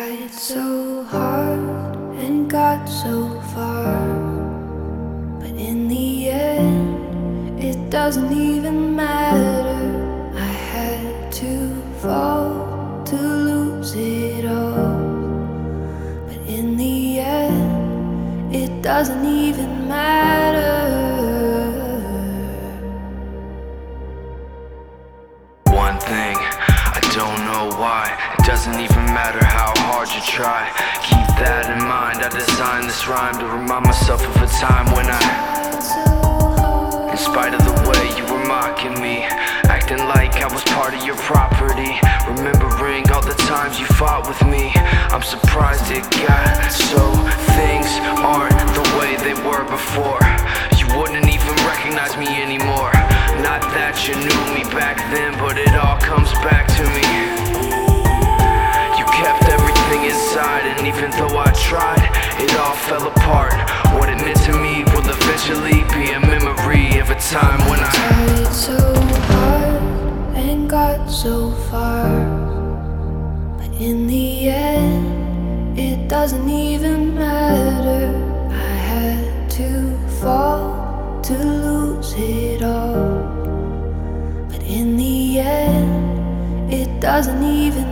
tried so hard and got so far, but in the end, it doesn't even matter. I had to fall to lose it all, but in the end, it doesn't even matter. One thing, I don't know why. It doesn't even matter how hard you try. Keep that in mind. I designed this rhyme to remind myself of a time when in spite of the way you were mocking me, acting like I was part of your property, remembering all the times you fought with me, I'm surprised it got so. Things aren't the way they were before. You wouldn't even recognize me anymore. Not that you knew me back then, but it all comes back to me. You kept everything inside, and even though I tried, it all fell apart. What it meant to me will eventually be a memory of a time when I tried so hard and got so far, but in the end, it doesn't even matter. I had to fall to lose it all, but in the end, it doesn't even